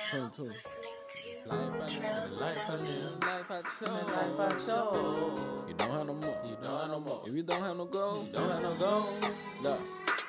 22. Life I live, life I chose. You don't have no more, If you don't have no goals, you don't have no goals. Look.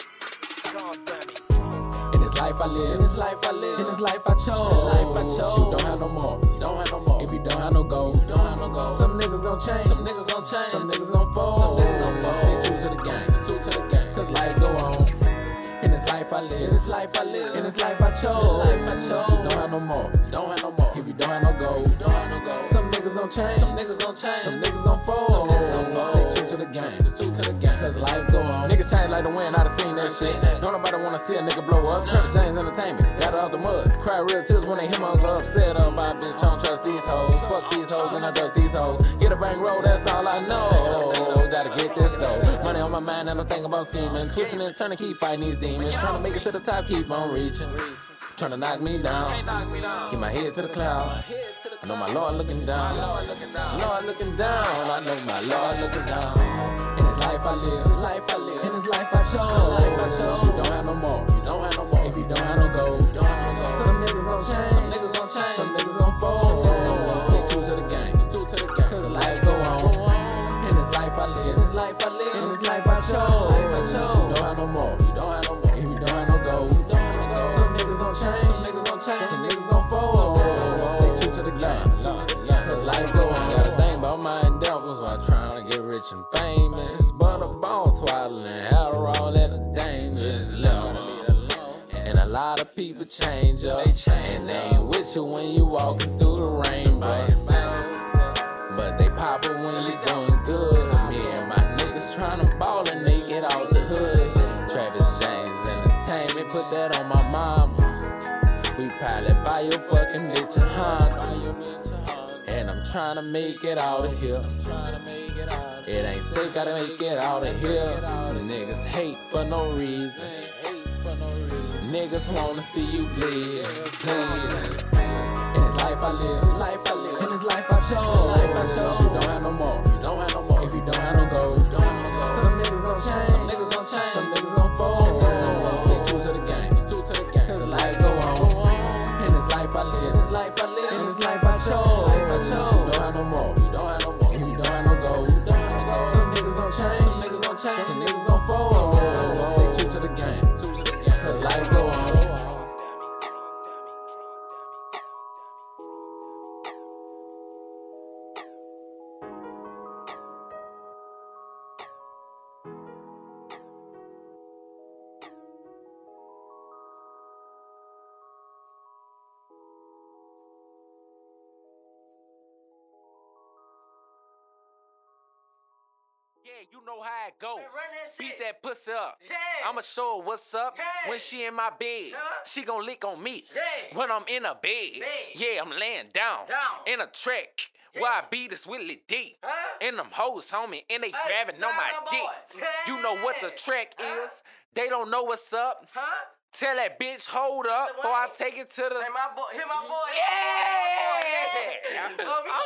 In this life I live, in this life I chose. You don't have no more, If you don't have no goals, Some niggas gon' change, some niggas gon' fold. Stay true to the game, cause life go on. In this life I live, in this life I chose. You don't have no more, If you don't have no goals, Some niggas gon' change, some niggas gon' fold. Stay true to the game, cause life go on. Niggas change like the wind, I done seen that shit. Don't nobody wanna see a nigga blow up. Travis James Entertainment, got it out the mud. Cry real tears when they hear my go upset about bitch. I don't trust these hoes, fuck these hoes, and I duck these hoes. Get a bank roll, that's all I know. Gotta get this dough. Money on my mind and I'm thinking about scheming. Twisting and turning, keep fighting these demons. Trying to make it to the top, keep on reaching. Trying to knock me down, keep my head to the clouds. I know my Lord looking down, Lord looking down. I know my Lord looking down. In this life I live, in this life I chose. You don't have no more, If you don't have no goals, some niggas gon' change, some niggas gon' fold. Stay true to the game, cause life go on. In this life I live, in this life I chose. You don't have no more, If you don't have no goals, some niggas gon' change, some niggas gon' fold. Stay true to the game, cause life go on. Gotta think about my endeavors while trying to get rich and famous. But a bone swallowing Adderall at a dangerous level. And a lot of people change up, and they ain't with you when you walking through the rain by yourself. But they poppin' when you doing good. Me and my niggas tryna ball and they get out the hood. Travis James Entertainment, put that on my mama. We probably buy your fucking bitch a Honda. And I'm tryna make it out of here. It ain't safe, gotta make it out of here. Niggas hate for no reason. Niggas wanna see you bleed. In this life I live, in this life I chose. You don't have no more, If you don't have no goals, some niggas gon' change, some niggas gon' fold. Stay true to the game, cause life go on. In this life I live, in this life I chose. You don't have no more, If you don't have no goals, some niggas gon' change, some niggas gon' fold. Stay true to the game, cause life go on. Yeah, you know how it go. Man, run that shit. Beat that pussy up. Yeah. I'ma show her what's up. Yeah. When she in my bed, she gon' lick on me. Yeah. When I'm in a bed, yeah, I'm laying down. In a track, where I beat this Willie D. And them hoes, homie, and they grabbing on my dick. You know what the track is. They don't know what's up. Tell that bitch, hold up, before I take it to the... Hey, my boy, Yeah!